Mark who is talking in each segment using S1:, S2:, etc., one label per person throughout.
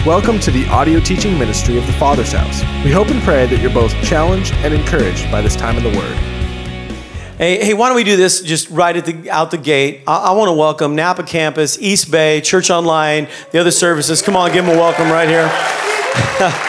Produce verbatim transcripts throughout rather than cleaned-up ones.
S1: Welcome to the audio teaching ministry of the Father's House. We hope and pray that you're both challenged and encouraged by this time in the Word.
S2: Hey, hey, why don't we do this just right at the out the gate? I, I want to welcome Napa Campus, East Bay, Church Online, the other services. Come on, give them a welcome right here.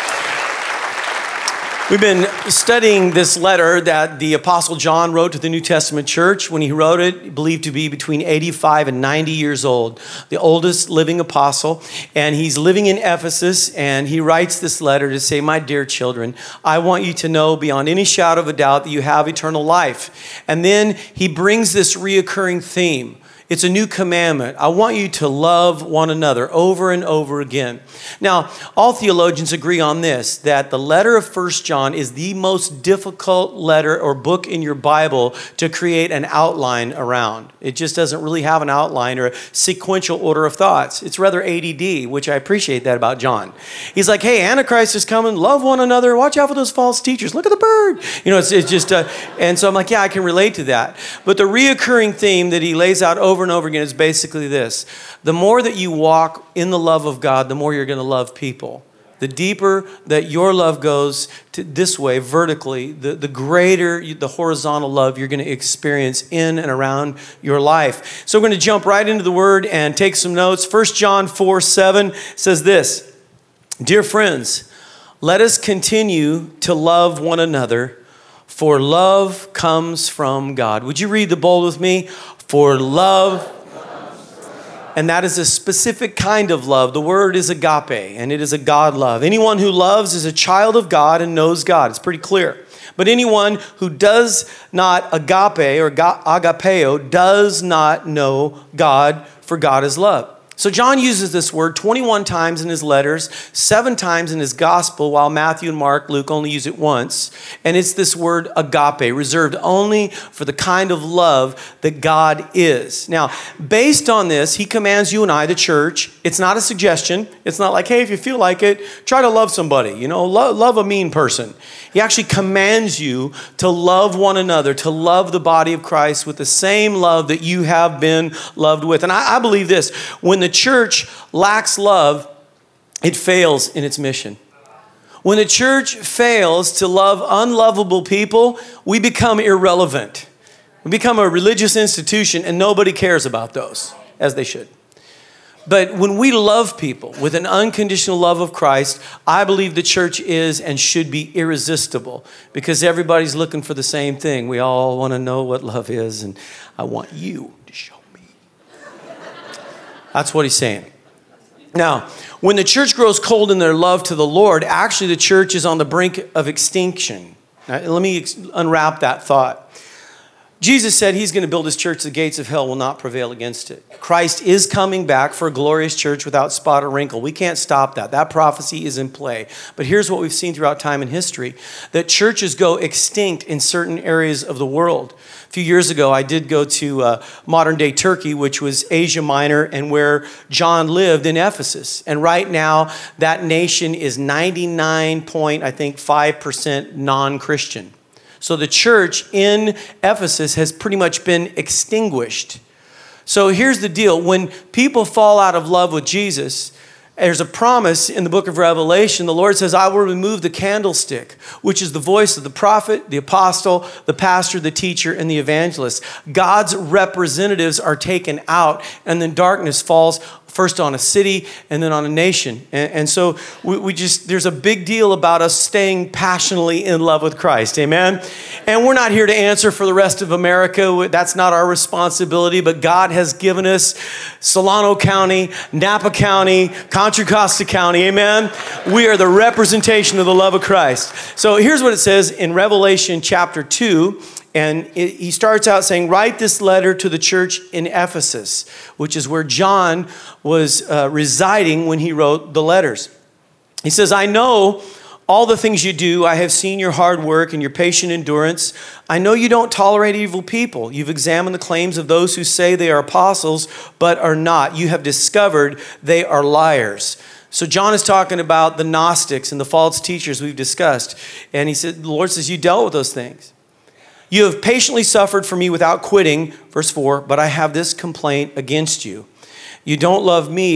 S2: We've been studying this letter that the Apostle John wrote to the New Testament church. When he wrote it, believed to be between eighty-five and ninety years old, the oldest living apostle. And he's living in Ephesus, and he writes this letter to say, my dear children, I want you to know beyond any shadow of a doubt that you have eternal life. And then he brings this reoccurring theme. It's a new commandment. I want you to love one another over and over again. Now, all theologians agree on this, that the letter of First John is the most difficult letter or book in your Bible to create an outline around. It just doesn't really have an outline or a sequential order of thoughts. It's rather A D D, which I appreciate that about John. He's like, hey, Antichrist is coming. Love one another. Watch out for those false teachers. Look at the bird. You know, it's, it's just, uh, and so I'm like, yeah, I can relate to that. But the reoccurring theme that he lays out over and over again is basically this. The more that you walk in the love of God, the more you're going to love people. The deeper that your love goes to this way, vertically, the, the greater you, the horizontal love you're going to experience in and around your life. So we're going to jump right into the Word and take some notes. First John four seven says this, dear friends, let us continue to love one another, for love comes from God. Would you read the bold with me? For love, and that is a specific kind of love. The word is agape, and it is a God love. Anyone who loves is a child of God and knows God. It's pretty clear. But anyone who does not agape or agapeo does not know God, for God is love. So John uses this word twenty-one times in his letters, seven times in his gospel, while Matthew and Mark, Luke only use it once. And it's this word agape, reserved only for the kind of love that God is. Now, based on this, he commands you and I, the church. It's not a suggestion. It's not like, hey, if you feel like it, try to love somebody. You know, love, love a mean person. He actually commands you to love one another, to love the body of Christ with the same love that you have been loved with. And I, I believe this, when the church lacks love, it fails in its mission. When the church fails to love unlovable people, we become irrelevant. We become a religious institution and nobody cares about those, as they should. But when we love people with an unconditional love of Christ, I believe the church is and should be irresistible because everybody's looking for the same thing. We all want to know what love is, and I want you to show me. That's what he's saying. Now, when the church grows cold in their love to the Lord, actually the church is on the brink of extinction. Now, let me ex- unwrap that thought. Jesus said he's going to build his church. The gates of hell will not prevail against it. Christ is coming back for a glorious church without spot or wrinkle. We can't stop that. That prophecy is in play. But here's what we've seen throughout time and history, that churches go extinct in certain areas of the world. A few years ago, I did go to uh, modern-day Turkey, which was Asia Minor, and where John lived in Ephesus. And right now, that nation is ninety-nine point, I think, five percent non-Christian. So the church in Ephesus has pretty much been extinguished. So here's the deal. When people fall out of love with Jesus, there's a promise in the book of Revelation. The Lord says, I will remove the candlestick, which is the voice of the prophet, the apostle, the pastor, the teacher, and the evangelist. God's representatives are taken out, and then darkness falls first on a city and then on a nation. And, and so we, we just, there's a big deal about us staying passionately in love with Christ. Amen. And we're not here to answer for the rest of America. That's not our responsibility, but God has given us Solano County, Napa County, Contra Costa County. Amen. We are the representation of the love of Christ. So here's what it says in Revelation chapter two. And it, he starts out saying, write this letter to the church in Ephesus, which is where John was uh, residing when he wrote the letters. He says, I know all the things you do. I have seen your hard work and your patient endurance. I know you don't tolerate evil people. You've examined the claims of those who say they are apostles, but are not. You have discovered they are liars. So John is talking about the Gnostics and the false teachers we've discussed. And he said, the Lord says, you dealt with those things. You have patiently suffered for me without quitting, verse four, but I have this complaint against you. You don't love me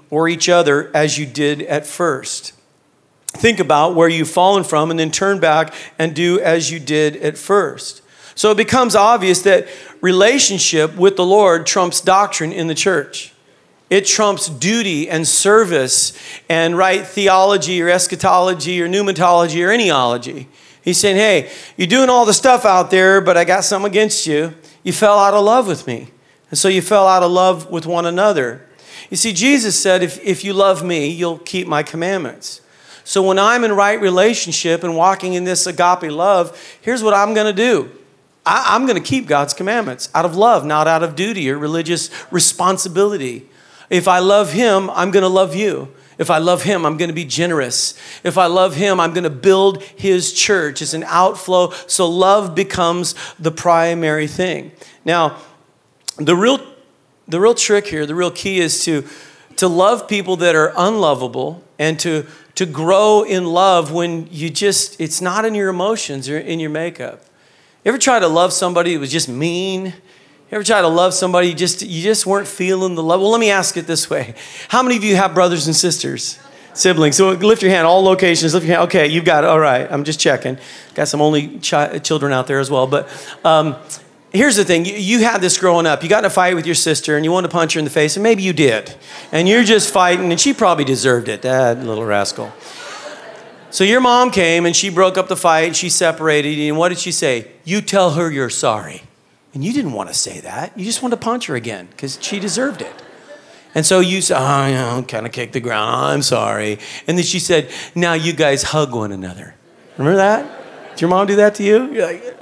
S2: or each other as you did at first. Think about where you've fallen from and then turn back and do as you did at first. So it becomes obvious that relationship with the Lord trumps doctrine in the church. It trumps duty and service and right theology or eschatology or pneumatology or anyology. He's saying, hey, you're doing all the stuff out there, but I got something against you. You fell out of love with me. And so you fell out of love with one another. You see, Jesus said, if, if you love me, you'll keep my commandments. So when I'm in right relationship and walking in this agape love, here's what I'm going to do. I, I'm going to keep God's commandments out of love, not out of duty or religious responsibility. If I love him, I'm going to love you. If I love him, I'm going to be generous. If I love him, I'm going to build his church. It's an outflow. So love becomes the primary thing. Now, the real, the real trick here, the real key is to, to love people that are unlovable and to, to grow in love when you just, it's not in your emotions or in your makeup. You ever try to love somebody who was just mean? You ever try to love somebody you just you just weren't feeling the love? Well, let me ask it this way. How many of you have brothers and sisters, siblings? So lift your hand, all locations, lift your hand. Okay, you've got it. All right, I'm just checking. Got some only chi- children out there as well. But um, here's the thing. You, you had this growing up. You got in a fight with your sister and you wanted to punch her in the face, and maybe you did. And you're just fighting, and she probably deserved it, that little rascal. So your mom came and she broke up the fight, she separated you, and what did she say? You tell her you're sorry. And you didn't want to say that. You just wanted to punch her again because she deserved it. And so you said, oh, you know, kind of kicked the ground. Oh, I'm sorry. And then she said, now you guys hug one another. Remember that? Did your mom do that to you? You're like,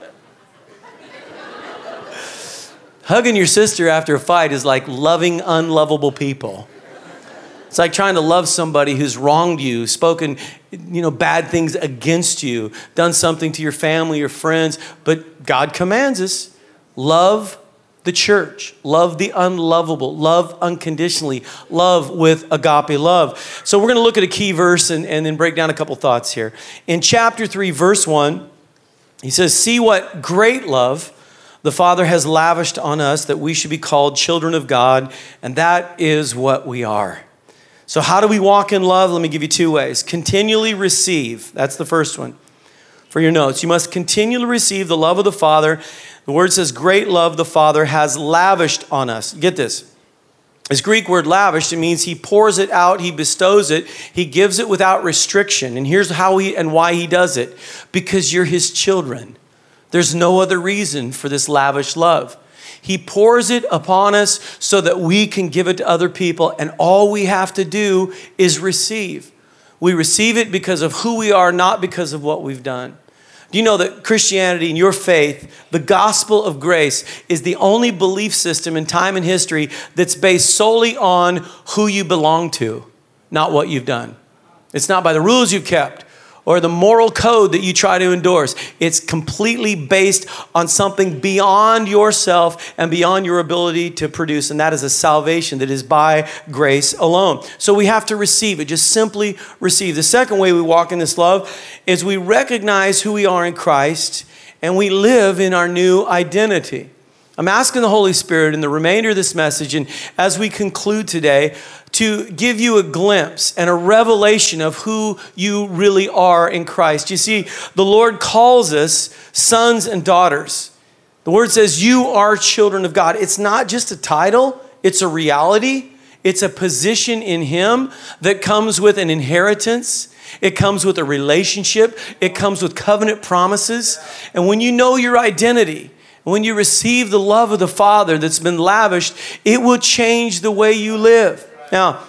S2: hugging your sister after a fight is like loving unlovable people. It's like trying to love somebody who's wronged you, spoken, you know, bad things against you, done something to your family or friends. But God commands us. Love the church. Love the unlovable. Love unconditionally. Love with agape love. So we're going to look at a key verse and, and then break down a couple thoughts here. In chapter three, verse one, he says, see what great love the Father has lavished on us that we should be called children of God, and that is what we are. So how do we walk in love? Let me give you two ways. Continually receive. That's the first one. For your notes, you must continually receive the love of the Father. The word says, great love the Father has lavished on us. Get this. This Greek word lavished, it means he pours it out, he bestows it, he gives it without restriction. And here's how he and why he does it. Because you're his children. There's no other reason for this lavish love. He pours it upon us so that we can give it to other people, and all we have to do is receive. We receive it because of who we are, not because of what we've done. Do you know that Christianity and your faith, the gospel of grace, is the only belief system in time and history that's based solely on who you belong to, not what you've done. It's not by the rules you've kept or the moral code that you try to endorse. It's completely based on something beyond yourself and beyond your ability to produce, and that is a salvation that is by grace alone. So we have to receive it, just simply receive. The second way we walk in this love is we recognize who we are in Christ and we live in our new identity. I'm asking the Holy Spirit in the remainder of this message, and as we conclude today, to give you a glimpse and a revelation of who you really are in Christ. You see, the Lord calls us sons and daughters. The word says you are children of God. It's not just a title, it's a reality. It's a position in him that comes with an inheritance. It comes with a relationship. It comes with covenant promises. And when you know your identity, when you receive the love of the Father that's been lavished, it will change the way you live. Now,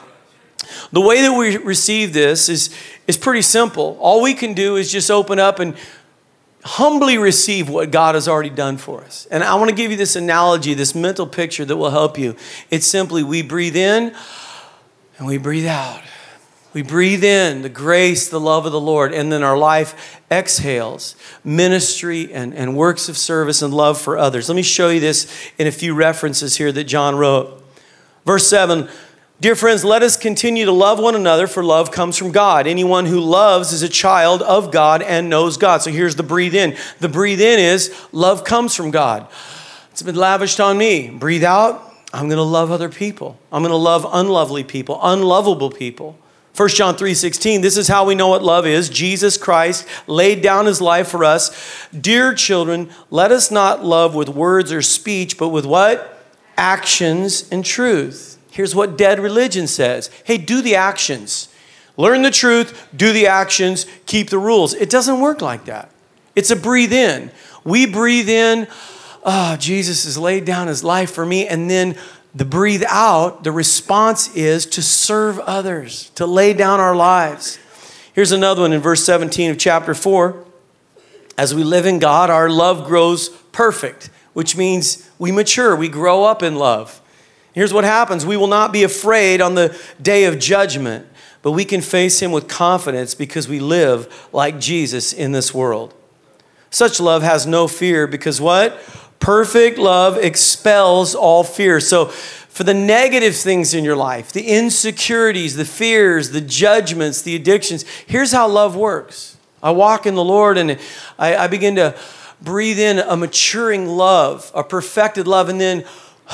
S2: the way that we receive this is, is pretty simple. All we can do is just open up and humbly receive what God has already done for us. And I want to give you this analogy, this mental picture that will help you. It's simply we breathe in and we breathe out. We breathe in the grace, the love of the Lord, and then our life exhales ministry and, and works of service and love for others. Let me show you this in a few references here that John wrote. Verse seven, dear friends, let us continue to love one another, for love comes from God. Anyone who loves is a child of God and knows God. So here's the breathe in. The breathe in is love comes from God. It's been lavished on me. Breathe out. I'm going to love other people. I'm going to love unlovely people, unlovable people. First John three sixteen, this is how we know what love is. Jesus Christ laid down his life for us. Dear children, let us not love with words or speech, but with what? Actions and truth. Here's what dead religion says. Hey, do the actions. Learn the truth, do the actions, keep the rules. It doesn't work like that. It's a breathe in. We breathe in, oh, Jesus has laid down his life for me, and then the breathe out, the response is to serve others, to lay down our lives. Here's another one in verse seventeen of chapter four. As we live in God, our love grows perfect, which means we mature, we grow up in love. Here's what happens. We will not be afraid on the day of judgment, but we can face him with confidence because we live like Jesus in this world. Such love has no fear because what? Perfect love expels all fear. So for the negative things in your life, the insecurities, the fears, the judgments, the addictions, here's how love works. I walk in the Lord and I, I begin to breathe in a maturing love, a perfected love, and then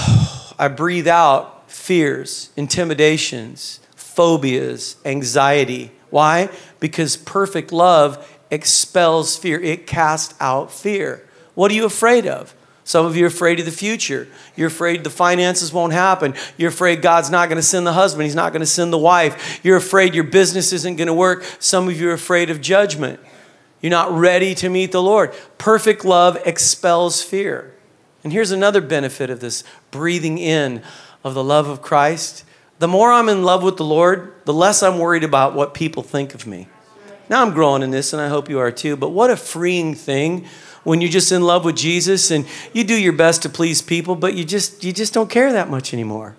S2: I breathe out fears, intimidations, phobias, anxiety. Why? Because perfect love expels fear. It casts out fear. What are you afraid of? Some of you are afraid of the future. You're afraid the finances won't happen. You're afraid God's not going to send the husband. He's not going to send the wife. You're afraid your business isn't going to work. Some of you are afraid of judgment. You're not ready to meet the Lord. Perfect love expels fear. And here's another benefit of this breathing in of the love of Christ. The more I'm in love with the Lord, the less I'm worried about what people think of me. Now I'm growing in this, and I hope you are too, but what a freeing thing when you're just in love with Jesus and you do your best to please people, but you just you just don't care that much anymore.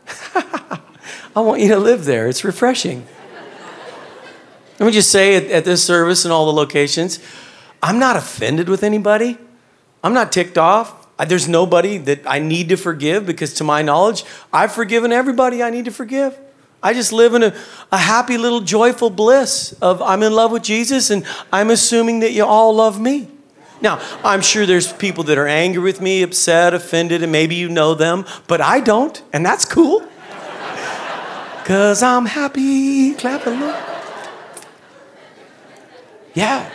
S2: I want you to live there. It's refreshing. Let me just say at, at this service and all the locations, I'm not offended with anybody. I'm not ticked off. I, there's nobody that I need to forgive because to my knowledge, I've forgiven everybody I need to forgive. I just live in a, a happy little joyful bliss of I'm in love with Jesus and I'm assuming that you all love me. Now, I'm sure there's people that are angry with me, upset, offended, and maybe you know them, but I don't, and that's cool. Because I'm happy, clap along. Yeah.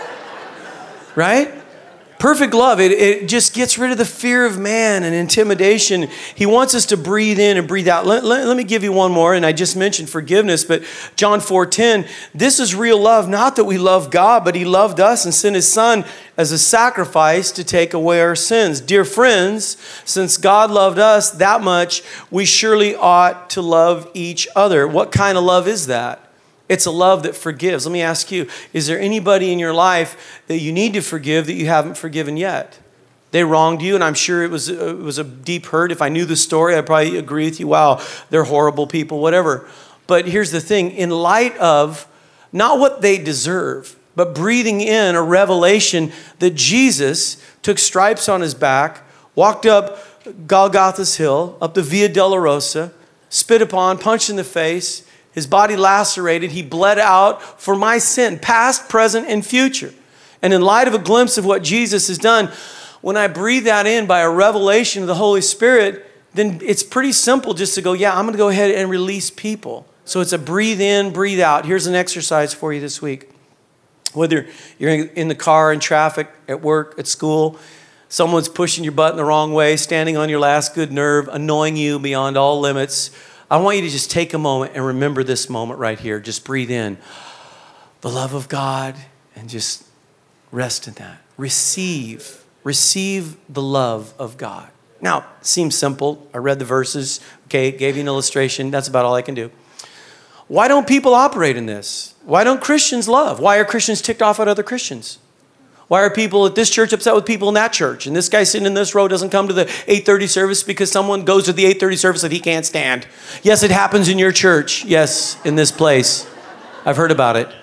S2: Right? Perfect love, it, it just gets rid of the fear of man and intimidation. He wants us to breathe in and breathe out. Let, let, let me give you one more, and I just mentioned forgiveness, but John four ten, this is real love, not that we love God, but he loved us and sent his son as a sacrifice to take away our sins. Dear friends, since God loved us that much, we surely ought to love each other. What kind of love is that? It's a love that forgives. Let me ask you, is there anybody in your life that you need to forgive that you haven't forgiven yet? They wronged you, and I'm sure it was, it was a deep hurt. If I knew the story, I'd probably agree with you. Wow, they're horrible people, whatever. But here's the thing. In light of not what they deserve, but breathing in a revelation that Jesus took stripes on his back, walked up Golgotha's hill, up the Via Dolorosa, spit upon, punched in the face, his body lacerated, he bled out for my sin, past, present, and future. And in light of a glimpse of what Jesus has done, when I breathe that in by a revelation of the Holy Spirit, then it's pretty simple just to go, yeah, I'm going to go ahead and release people. So it's a breathe in, breathe out. Here's an exercise for you this week. Whether you're in the car, in traffic, at work, at school, someone's pushing your button the wrong way, standing on your last good nerve, annoying you beyond all limits, I want you to just take a moment and remember this moment right here. Just breathe in the love of God and just rest in that. Receive, receive the love of God. Now, it seems simple. I read the verses, okay, gave you an illustration. That's about all I can do. Why don't people operate in this? Why don't Christians love? Why are Christians ticked off at other Christians? Why are people at this church upset with people in that church? And this guy sitting in this row doesn't come to the eight thirty service because someone goes to the eight thirty service that he can't stand. Yes, it happens in your church. Yes, in this place. I've heard about it.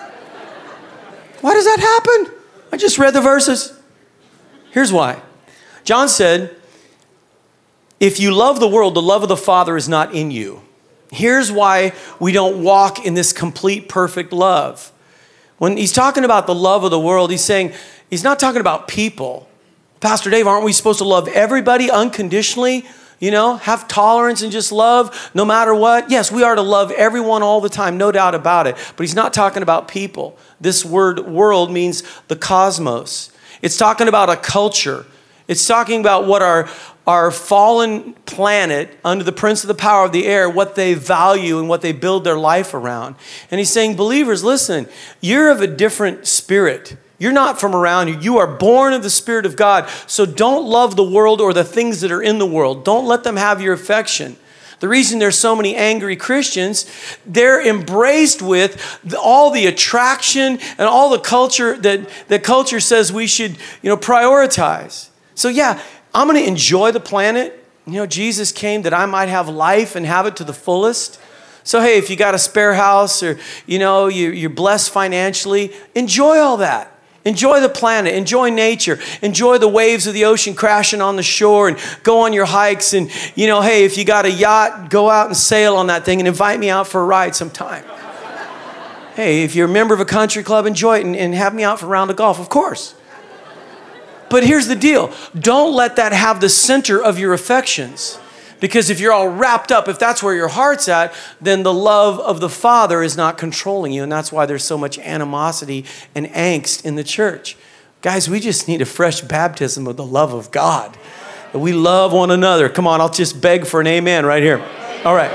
S2: Why does that happen? I just read the verses. Here's why. John said, if you love the world, the love of the Father is not in you. Here's why we don't walk in this complete, perfect love. When he's talking about the love of the world, he's saying, he's not talking about people. Pastor Dave, aren't we supposed to love everybody unconditionally? You know, have tolerance and just love no matter what. Yes, we are to love everyone all the time, no doubt about it. But he's not talking about people. This word world means the cosmos. It's talking about a culture. It's talking about what our, our fallen planet, under the prince of the power of the air, what they value and what they build their life around. And he's saying, believers, listen, you're of a different spirit. You're not from around here. You are born of the Spirit of God. So don't love the world or the things that are in the world. Don't let them have your affection. The reason there's so many angry Christians, they're embraced with the, all the attraction and all the culture that the culture says we should, you know, prioritize. So yeah, I'm going to enjoy the planet. You know, Jesus came that I might have life and have it to the fullest. So hey, if you got a spare house or, you know, you, you're blessed financially, enjoy all that. Enjoy the planet, enjoy nature, enjoy the waves of the ocean crashing on the shore and go on your hikes. And, you know, hey, if you got a yacht, go out and sail on that thing and invite me out for a ride sometime. Hey, if you're a member of a country club, enjoy it and, and have me out for a round of golf, of course. But here's the deal. Don't let that have the center of your affections. Because if you're all wrapped up, if that's where your heart's at, then the love of the Father is not controlling you. And that's why there's so much animosity and angst in the church. Guys, we just need a fresh baptism of the love of God. That we love one another. Come on, I'll just beg for an amen right here. All right.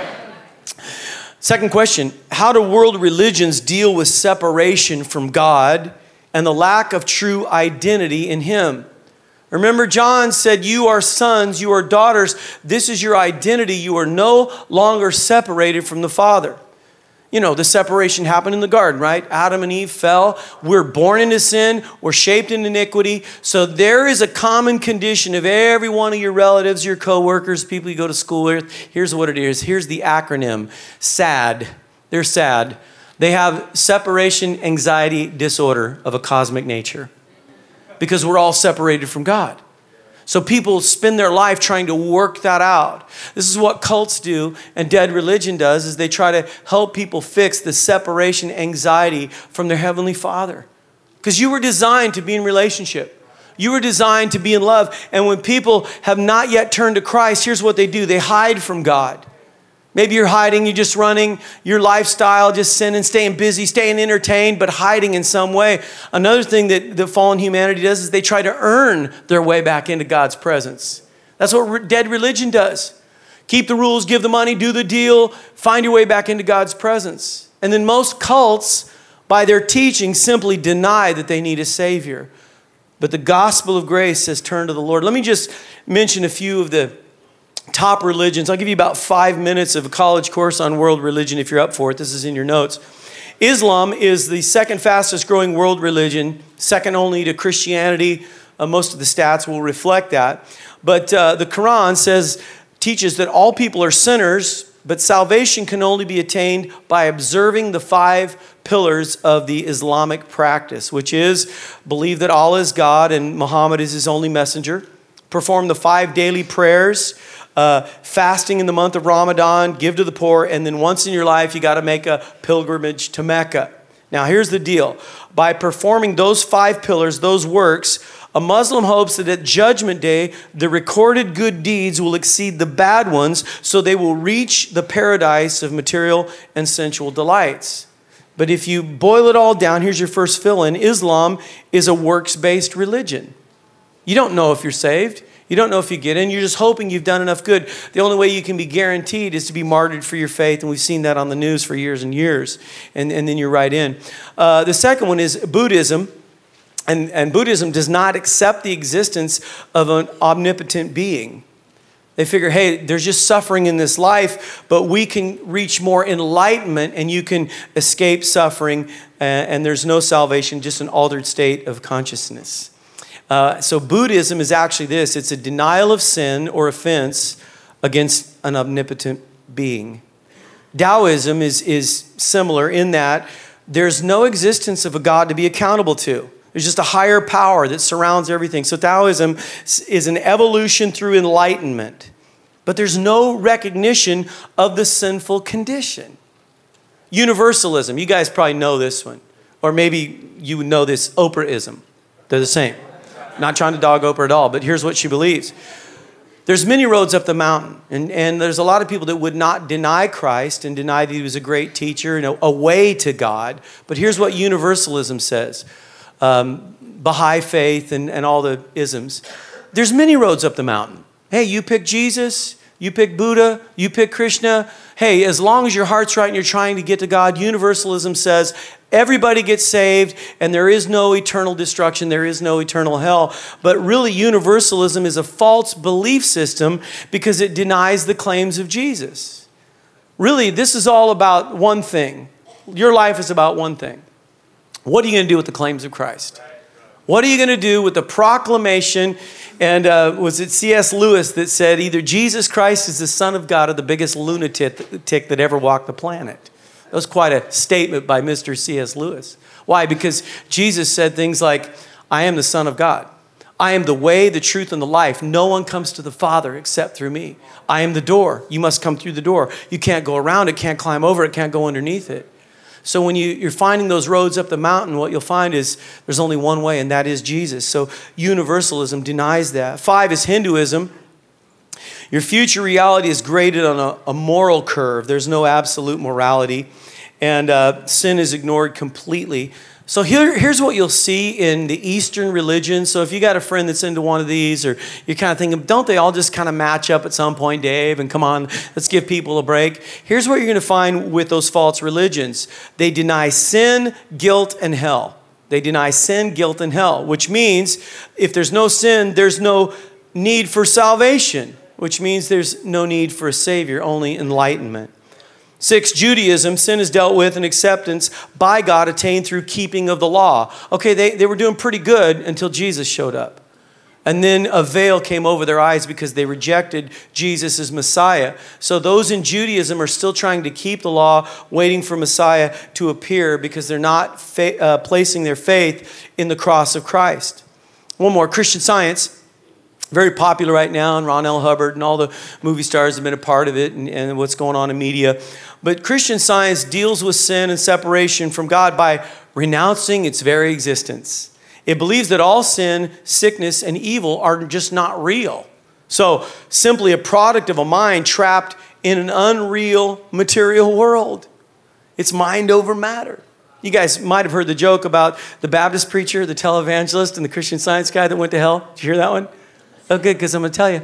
S2: Second question, how do world religions deal with separation from God and the lack of true identity in Him? Remember, John said, you are sons, you are daughters. This is your identity. You are no longer separated from the Father. You know, the separation happened in the garden, right? Adam and Eve fell. We're born into sin. We're shaped in iniquity. So there is a common condition of every one of your relatives, your coworkers, people you go to school with. Here's what it is. Here's the acronym, SAD. They're sad. They have separation anxiety disorder of a cosmic nature. Because we're all separated from God. So people spend their life trying to work that out. This is what cults do and dead religion does, is they try to help people fix the separation anxiety from their Heavenly Father. Because you were designed to be in relationship. You were designed to be in love. And when people have not yet turned to Christ, here's what they do. They hide from God. Maybe you're hiding, you're just running your lifestyle, just sinning, staying busy, staying entertained, but hiding in some way. Another thing that the fallen humanity does is they try to earn their way back into God's presence. That's what dead religion does. Keep the rules, give the money, do the deal, find your way back into God's presence. And then most cults, by their teaching, simply deny that they need a Savior. But the gospel of grace says turn to the Lord. Let me just mention a few of the top religions. I'll give you about five minutes of a college course on world religion if you're up for it. This is in your notes. Islam is the second fastest growing world religion, second only to Christianity. Uh, most of the stats will reflect that. But uh, the Quran says, teaches that all people are sinners, but salvation can only be attained by observing the five pillars of the Islamic practice, which is believe that Allah is God and Muhammad is His only messenger, perform the five daily prayers, Uh, fasting in the month of Ramadan, give to the poor, and then once in your life, you got to make a pilgrimage to Mecca. Now, here's the deal. By performing those five pillars, those works, a Muslim hopes that at Judgment Day, the recorded good deeds will exceed the bad ones, so they will reach the paradise of material and sensual delights. But if you boil it all down, here's your first fill-in. Islam is a works-based religion. You don't know if you're saved. You don't know if you get in. You're just hoping you've done enough good. The only way you can be guaranteed is to be martyred for your faith. And we've seen that on the news for years and years. And, and then you're right in. Uh, the second one is Buddhism. And, and Buddhism does not accept the existence of an omnipotent being. They figure, hey, there's just suffering in this life, but we can reach more enlightenment and you can escape suffering. And, and there's no salvation, just an altered state of consciousness. Uh, so Buddhism is actually this. It's a denial of sin or offense against an omnipotent being. Taoism is, is similar in that there's no existence of a God to be accountable to. There's just a higher power that surrounds everything. So Taoism is an evolution through enlightenment. But there's no recognition of the sinful condition. Universalism. You guys probably know this one. Or maybe you would know this, Oprahism. They're the same. Not trying to dog Oprah at all, but here's what she believes. There's many roads up the mountain, and, and there's a lot of people that would not deny Christ and deny that he was a great teacher and a, a way to God. But here's what universalism says, um, Baha'i faith and, and all the isms. There's many roads up the mountain. Hey, you pick Jesus, you pick Buddha, you pick Krishna. Hey, as long as your heart's right and you're trying to get to God, universalism says everybody gets saved and there is no eternal destruction, there is no eternal hell. But really, universalism is a false belief system because it denies the claims of Jesus. Really, this is all about one thing. Your life is about one thing. What are you going to do with the claims of Christ? What are you going to do with the proclamation? And uh, was it C S Lewis that said either Jesus Christ is the Son of God or the biggest lunatic tick that ever walked the planet? That was quite a statement by Mister C S Lewis. Why? Because Jesus said things like, I am the Son of God. I am the way, the truth, and the life. No one comes to the Father except through me. I am the door. You must come through the door. You can't go around it, can't climb over it, can't go underneath it. So when you, you're finding those roads up the mountain, what you'll find is there's only one way, and that is Jesus. So universalism denies that. Five is Hinduism. Your future reality is graded on a, a moral curve. There's no absolute morality, and uh, sin is ignored completely. So here, here's what you'll see in the Eastern religion. So if you got a friend that's into one of these, or you're kind of thinking, don't they all just kind of match up at some point, Dave? And come on, let's give people a break. Here's what you're going to find with those false religions. They deny sin, guilt, and hell. They deny sin, guilt, and hell, which means if there's no sin, there's no need for salvation, which means there's no need for a Savior, only enlightenment. Six, Judaism, sin is dealt with and acceptance by God attained through keeping of the law. Okay, they, they were doing pretty good until Jesus showed up. And then a veil came over their eyes because they rejected Jesus as Messiah. So those in Judaism are still trying to keep the law, waiting for Messiah to appear because they're not fa- uh, placing their faith in the cross of Christ. One more, Christian Science. Very popular right now, and Ron L. Hubbard and all the movie stars have been a part of it, and, and what's going on in media. But Christian Science deals with sin and separation from God by renouncing its very existence. It believes that all sin, sickness, and evil are just not real. So simply a product of a mind trapped in an unreal material world. It's mind over matter. You guys might have heard the joke about the Baptist preacher, the televangelist, and the Christian Science guy that went to hell. Did you hear that one? Oh, good, because I'm going to tell you.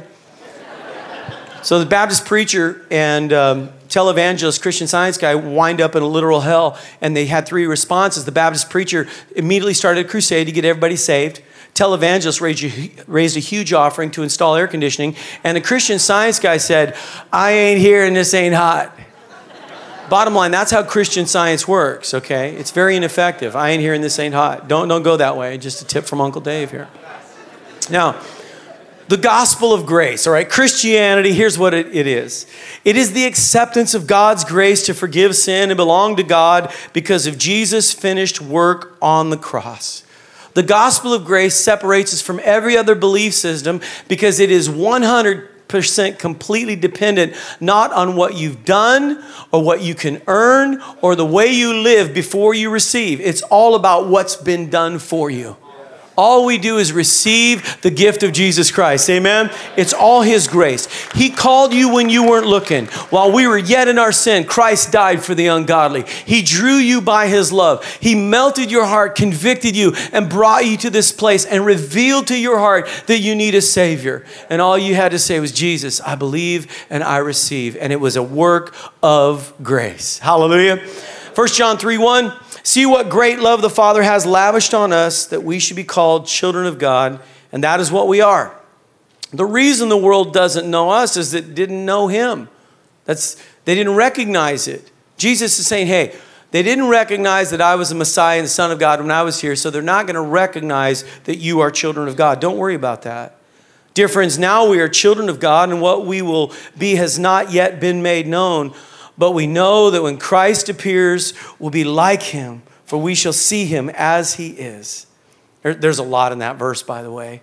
S2: So the Baptist preacher and um, televangelist, Christian Science guy, wind up in a literal hell, and they had three responses. The Baptist preacher immediately started a crusade to get everybody saved. Televangelist raised a, raised a huge offering to install air conditioning, and the Christian Science guy said, I ain't here and this ain't hot. Bottom line, that's how Christian Science works, okay? It's very ineffective. I ain't here and this ain't hot. Don't, don't go that way. Just a tip from Uncle Dave here. Now, the gospel of grace, all right? Christianity, here's what it, it is. It is the acceptance of God's grace to forgive sin and belong to God because of Jesus' finished work on the cross. The gospel of grace separates us from every other belief system because it is one hundred percent completely dependent not on what you've done or what you can earn or the way you live before you receive. It's all about what's been done for you. All we do is receive the gift of Jesus Christ. Amen? It's all His grace. He called you when you weren't looking. While we were yet in our sin, Christ died for the ungodly. He drew you by His love. He melted your heart, convicted you, and brought you to this place and revealed to your heart that you need a Savior. And all you had to say was, Jesus, I believe and I receive. And it was a work of grace. Hallelujah. First John three one. See what great love the Father has lavished on us that we should be called children of God, and that is what we are. The reason the world doesn't know us is that it didn't know Him. That's, they didn't recognize it. Jesus is saying, hey, they didn't recognize that I was the Messiah and the Son of God when I was here, so they're not going to recognize that you are children of God. Don't worry about that. Dear friends, now we are children of God, and what we will be has not yet been made known. But we know that when Christ appears, we'll be like Him, for we shall see Him as He is. There, there's a lot in that verse, by the way.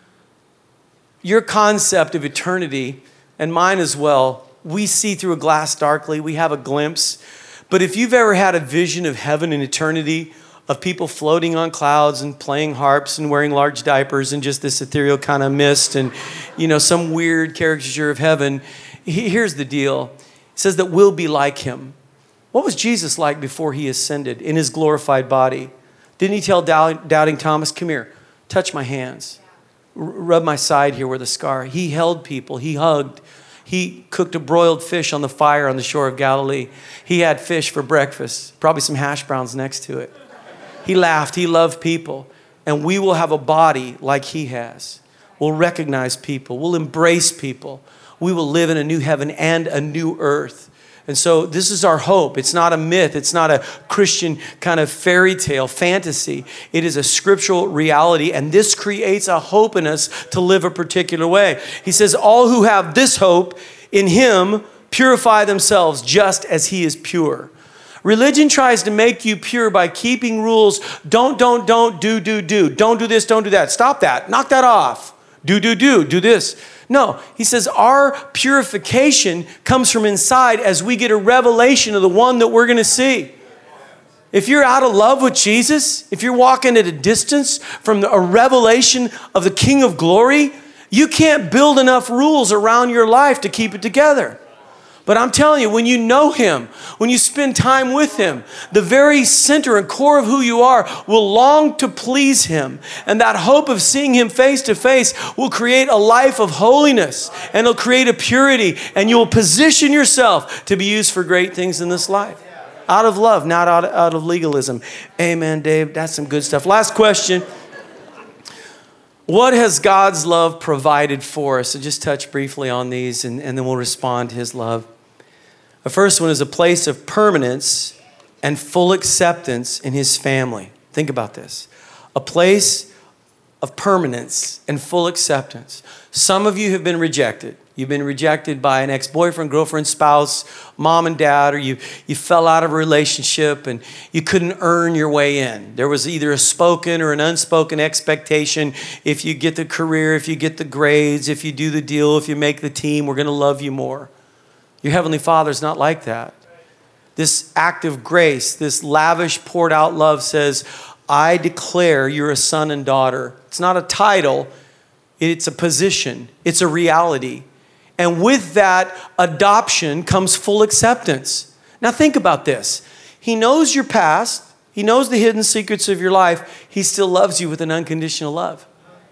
S2: Your concept of eternity, and mine as well, we see through a glass darkly. We have a glimpse. But if you've ever had a vision of heaven and eternity, of people floating on clouds and playing harps and wearing large diapers and just this ethereal kind of mist and, you know, some weird caricature of heaven. Here's the deal. It says that we'll be like him. What was Jesus like before he ascended in his glorified body? Didn't he tell doubting Thomas, come here, touch my hands, rub my side here where the scar. He held people, he hugged. He cooked a broiled fish on the fire on the shore of Galilee. He had fish for breakfast, probably some hash browns next to it. He laughed, he loved people. And we will have a body like he has. We'll recognize people, we'll embrace people. We will live in a new heaven and a new earth. And so this is our hope. It's not a myth. It's not a Christian kind of fairy tale, fantasy. It is a scriptural reality. And this creates a hope in us to live a particular way. He says, all who have this hope in him purify themselves just as he is pure. Religion tries to make you pure by keeping rules. Don't, don't, don't, do, do, do. Don't do this, don't do that. Stop that. Knock that off. Do, do, do, do this. No, he says our purification comes from inside as we get a revelation of the one that we're going to see. If you're out of love with Jesus, if you're walking at a distance from the, a revelation of the King of Glory, you can't build enough rules around your life to keep it together. But I'm telling you, when you know him, when you spend time with him, the very center and core of who you are will long to please him. And that hope of seeing him face to face will create a life of holiness, and it'll create a purity, and you'll position yourself to be used for great things in this life. Out of love, not out of, out of legalism. Amen, Dave. That's some good stuff. Last question. What has God's love provided for us? So just touch briefly on these, and, and then we'll respond to his love. The first one is a place of permanence and full acceptance in his family. Think about this. A place of permanence and full acceptance. Some of you have been rejected. You've been rejected by an ex-boyfriend, girlfriend, spouse, mom and dad, or you, you fell out of a relationship and you couldn't earn your way in. There was either a spoken or an unspoken expectation. If you get the career, if you get the grades, if you do the deal, if you make the team, we're going to love you more. Your Heavenly Father's not like that. This act of grace, this lavish poured out love says, I declare you're a son and daughter. It's not a title. It's a position. It's a reality. And with that adoption comes full acceptance. Now think about this. He knows your past. He knows the hidden secrets of your life. He still loves you with an unconditional love.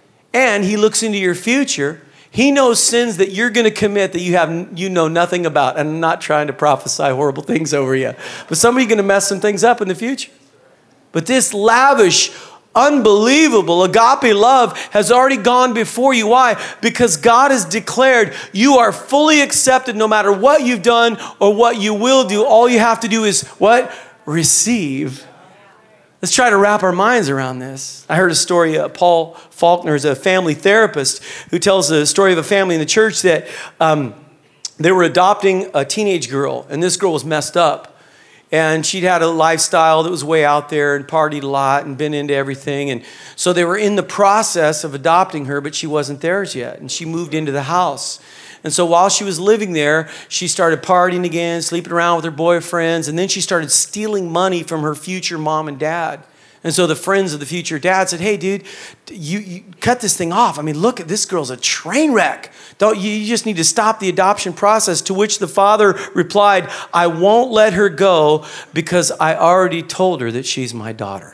S2: And he looks into your future. He knows sins that you're going to commit that you have you know nothing about. And I'm not trying to prophesy horrible things over you. But somebody's going to mess some things up in the future. But this lavish, unbelievable agape love has already gone before you. Why? Because God has declared you are fully accepted no matter what you've done or what you will do. All you have to do is what? Receive. Let's try to wrap our minds around this. I heard a story. Uh, Paul Faulkner is a family therapist who tells the story of a family in the church that um, they were adopting a teenage girl, and this girl was messed up. And she'd had a lifestyle that was way out there and partied a lot and been into everything. And so they were in the process of adopting her, but she wasn't theirs yet. And she moved into the house. And so while she was living there, she started partying again, sleeping around with her boyfriends. And then she started stealing money from her future mom and dad. And so the friends of the future dad said, hey, dude, you, you cut this thing off. I mean, look, this girl's a train wreck. Don't you, you just need to stop the adoption process. To which the father replied, I won't let her go because I already told her that she's my daughter.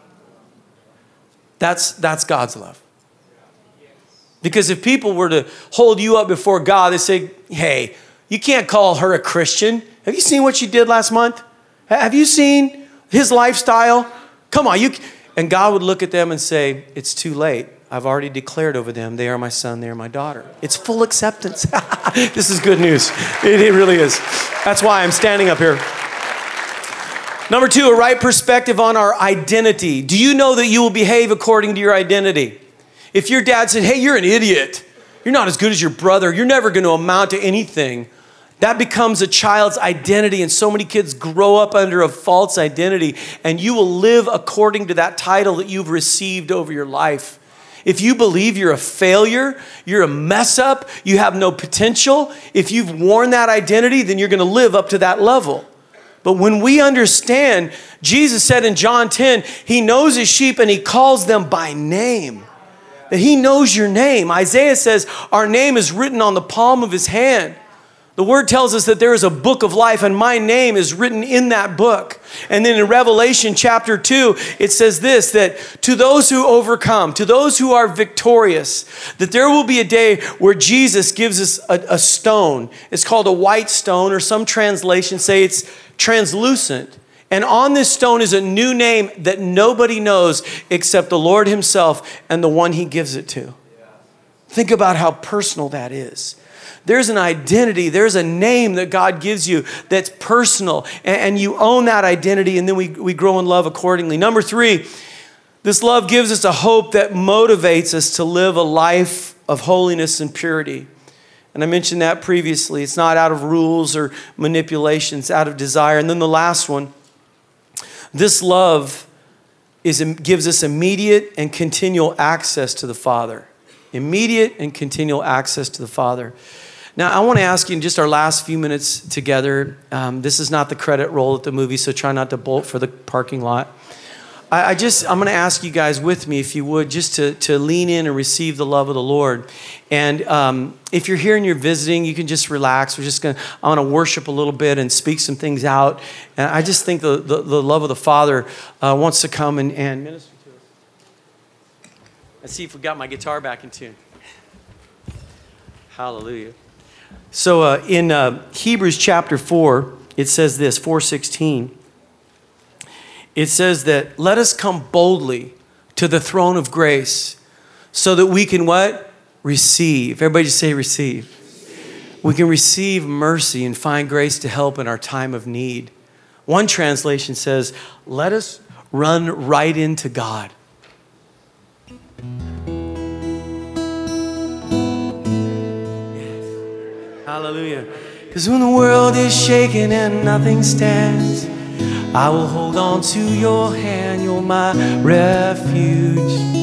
S2: That's, that's God's love. Because if people were to hold you up before God, they say, hey, you can't call her a Christian. Have you seen what she did last month? Have you seen his lifestyle? Come on, you. And God would look at them and say, it's too late. I've already declared over them, they are my son, they are my daughter. It's full acceptance. This is good news. It, it really is. That's why I'm standing up here. Number two, a right perspective on our identity. Do you know that you will behave according to your identity? If your dad said, hey, you're an idiot. You're not as good as your brother. You're never going to amount to anything. That becomes a child's identity, and so many kids grow up under a false identity, and you will live according to that title that you've received over your life. If you believe you're a failure, you're a mess up, you have no potential, if you've worn that identity, then you're going to live up to that level. But when we understand, Jesus said in John ten, he knows his sheep and he calls them by name. That he knows your name. Isaiah says our name is written on the palm of his hand. The word tells us that there is a book of life and my name is written in that book. And then in Revelation chapter two, it says this, that to those who overcome, to those who are victorious, that there will be a day where Jesus gives us a, a stone. It's called a white stone, or some translations say it's translucent. And on this stone is a new name that nobody knows except the Lord himself and the one he gives it to. Think about how personal that is. There's an identity, there's a name that God gives you that's personal, and, and you own that identity, and then we, we grow in love accordingly. Number three, this love gives us a hope that motivates us to live a life of holiness and purity. And I mentioned that previously. It's not out of rules or manipulation, it's out of desire. And then the last one, this love is, gives us immediate and continual access to the Father. Immediate and continual access to the Father. Now, I want to ask you in just our last few minutes together, um, this is not the credit roll at the movie, so try not to bolt for the parking lot. I, I just, I'm going to ask you guys with me, if you would, just to, to lean in and receive the love of the Lord. And um, if you're here and you're visiting, you can just relax. We're just going to, I want to worship a little bit and speak some things out. And I just think the, the, the love of the Father uh, wants to come and, and minister to us. Let's see if we got my guitar back in tune. Hallelujah. So uh, in uh, Hebrews chapter four, it says this, four sixteen. It says that, let us come boldly to the throne of grace so that we can what? Receive. Everybody just say receive. receive. We can receive mercy and find grace to help in our time of need. One translation says, let us run right into God. Hallelujah. Because when the world is shaking and nothing stands, I will hold on to your hand. You're my refuge.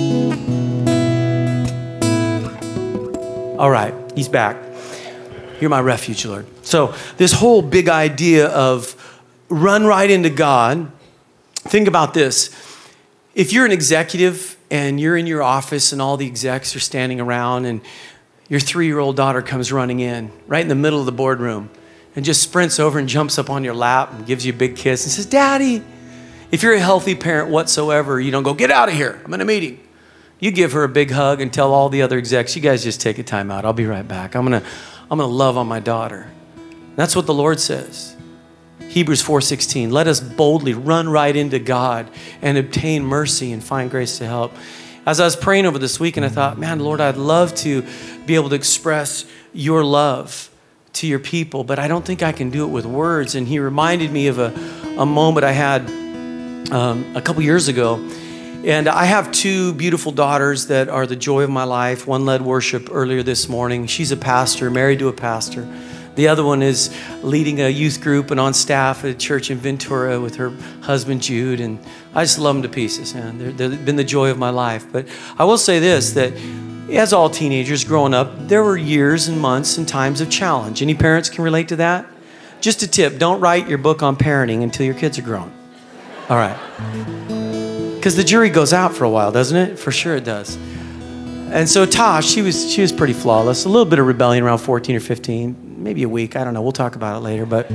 S2: All right, he's back. You're my refuge, Lord. So this whole big idea of run right into God, think about this. If you're an executive and you're in your office and all the execs are standing around and your three-year-old daughter comes running in right in the middle of the boardroom and just sprints over and jumps up on your lap and gives you a big kiss and says, Daddy. If you're a healthy parent whatsoever, you don't go, get out of here. I'm in a meeting. You give her a big hug and tell all the other execs, you guys just take a time out. I'll be right back. I'm going to I'm going to love on my daughter. That's what the Lord says. Hebrews four sixteen, let us boldly run right into God and obtain mercy and find grace to help. As I was praying over this week, and I thought, man, Lord, I'd love to be able to express your love to your people, but I don't think I can do it with words. And he reminded me of a, a moment I had um, a couple years ago. And I have two beautiful daughters that are the joy of my life. One led worship earlier this morning. She's a pastor, married to a pastor. The other one is leading a youth group and on staff at a church in Ventura with her husband, Jude. And I just love them to pieces, man. They're, they've been the joy of my life. But I will say this, that as all teenagers growing up, there were years and months and times of challenge. Any parents can relate to that? Just a tip, don't write your book on parenting until your kids are grown. All right. Because the jury goes out for a while, doesn't it? For sure it does. And so Tosh, she was she was pretty flawless. A little bit of rebellion around fourteen or fifteen, maybe a week. I don't know. We'll talk about it later. But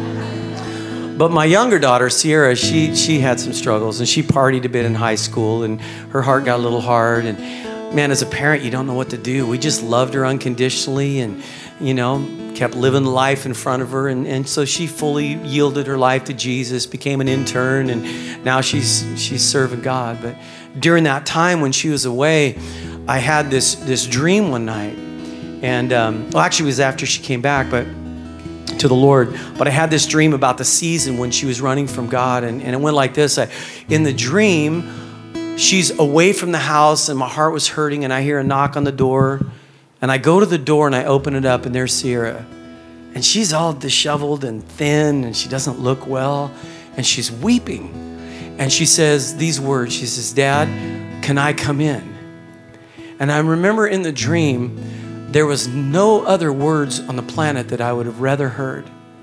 S2: but my younger daughter, Sierra, she she had some struggles, and she partied a bit in high school, and her heart got a little hard. And man, as a parent, you don't know what to do. We just loved her unconditionally, and you know, kept living life in front of her. And, and so she fully yielded her life to Jesus, became an intern, and now she's she's serving God. But during that time when she was away, I had this this dream one night, and um, well, actually it was after she came back, but to the Lord. But I had this dream about the season when she was running from God, and, and it went like this. I, in the dream, she's away from the house, and my heart was hurting, and I hear a knock on the door, and I go to the door and I open it up, and there's Sierra, and she's all disheveled and thin, and she doesn't look well, and she's weeping, and she says these words. She says, Dad, can I come in? And I remember in the dream, there was no other words on the planet that I would have rather heard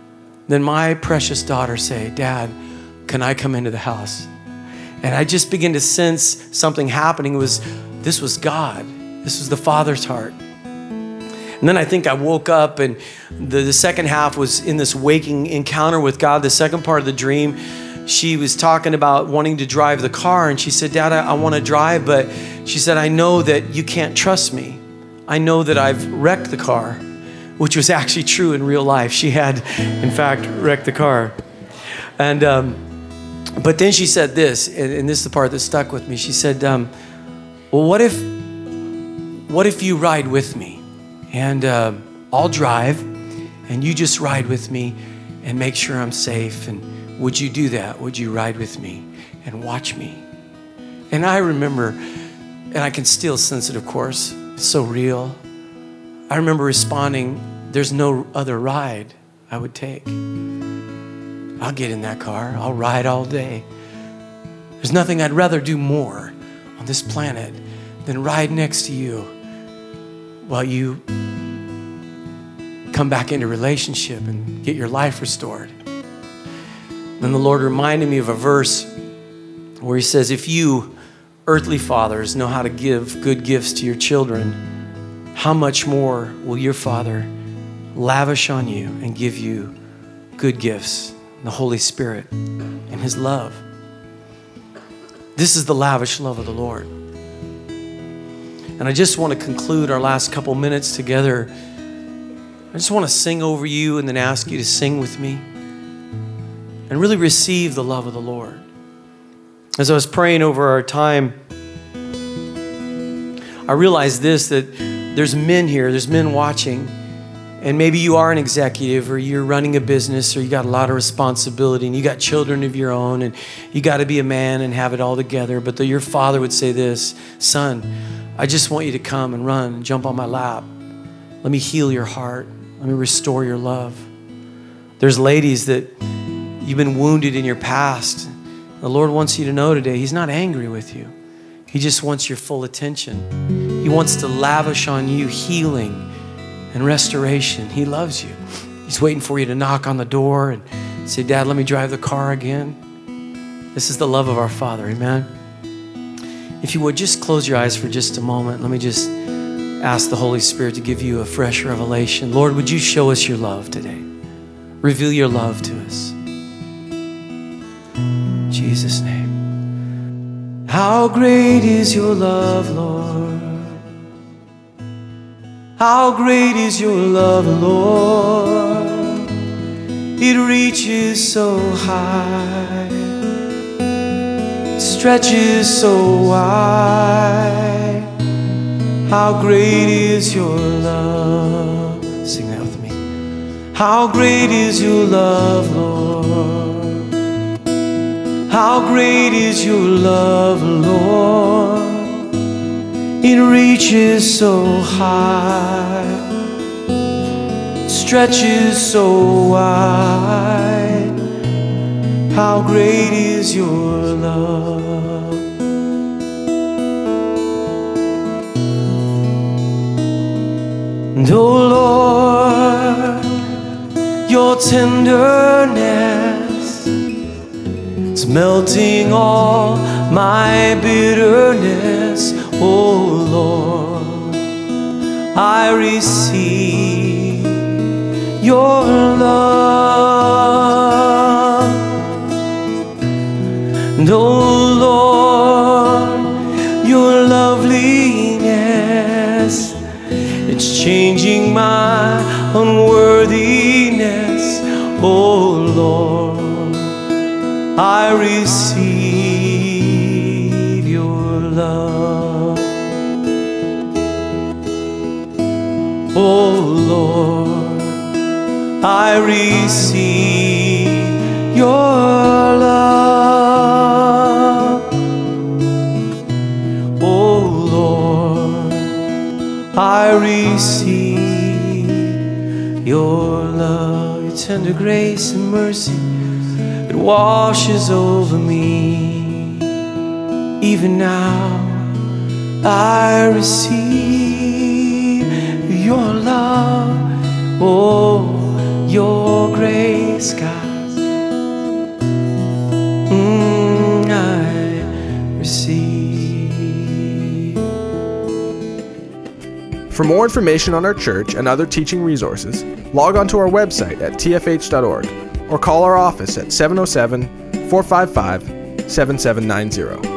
S2: then my precious daughter say, Dad, can I come into the house? And I just began to sense something happening. It was, this was God. This was the Father's heart. And then I think I woke up, and the, the second half was in this waking encounter with God. The second part of the dream, she was talking about wanting to drive the car. And she said, Dad, I, I want to drive, but she said, I know that you can't trust me. I know that I've wrecked the car, which was actually true in real life. She had, in fact, wrecked the car. And, um, but then she said this, and, and this is the part that stuck with me. She said, um, well, what if, what if you ride with me? And uh, I'll drive, and you just ride with me and make sure I'm safe. And would you do that? Would you ride with me and watch me? And I remember, and I can still sense it, of course. It's so real. I remember responding, there's no other ride I would take. I'll get in that car. I'll ride all day. There's nothing I'd rather do more on this planet than ride next to you while you come back into relationship and get your life restored. Then the Lord reminded me of a verse where he says, if you earthly fathers know how to give good gifts to your children, how much more will your Father lavish on you and give you good gifts, the Holy Spirit and his love. This is the lavish love of the Lord. And I just want to conclude our last couple minutes together. I just want to sing over you and then ask you to sing with me and really receive the love of the Lord. As I was praying over our time, I realized this, that there's men here, there's men watching, and maybe you are an executive or you're running a business or you got a lot of responsibility and you got children of your own and you got to be a man and have it all together. But the, your father would say this, son, I just want you to come and run and jump on my lap. Let me heal your heart. Let me restore your love. There's ladies that you've been wounded in your past. The Lord wants you to know today, he's not angry with you. He just wants your full attention. He wants to lavish on you healing and restoration. He loves you. He's waiting for you to knock on the door and say, Dad, let me drive the car again. This is the love of our Father, amen? If you would, just close your eyes for just a moment. Let me just ask the Holy Spirit to give you a fresh revelation. Lord, would you show us your love today? Reveal your love to us. In Jesus' name. How great is your love, Lord? How great is your love, Lord? It reaches so high, it stretches so wide. How great is your love? Sing that with me. How great is your love, Lord? How great is your love, Lord? It reaches so high, stretches so wide. How great is your love? And oh Lord, your tenderness is melting all my bitterness. Oh Lord, I receive your love. And oh Lord, your loveliness, it's changing my unworthiness. Oh Lord, I receive your love. Oh Lord, I receive your love. Oh Lord, I receive your love. Your tender grace and mercy, it washes over me. Even now I receive your love. Oh, your grace, God, mm, I receive.
S1: For more information on our church and other teaching resources, log on to our website at t f h dot org or call our office at seven oh seven, four five five, seven seven nine zero.